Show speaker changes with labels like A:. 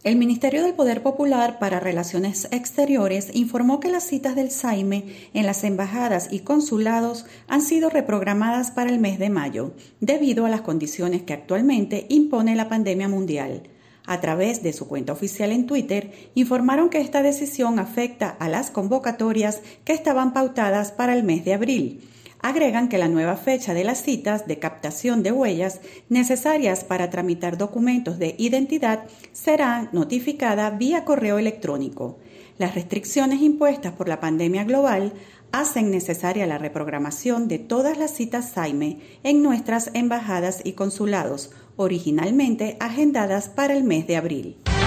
A: El Ministerio del Poder Popular para Relaciones Exteriores informó que las citas del SAIME en las embajadas y consulados han sido reprogramadas para el mes de mayo, debido a las condiciones que actualmente impone la pandemia mundial. A través de su cuenta oficial en Twitter, informaron que esta decisión afecta a las convocatorias que estaban pautadas para el mes de abril. Agregan que la nueva fecha de las citas de captación de huellas necesarias para tramitar documentos de identidad será notificada vía correo electrónico. Las restricciones impuestas por la pandemia global hacen necesaria la reprogramación de todas las citas SAIME en nuestras embajadas y consulados, originalmente agendadas para el mes de abril.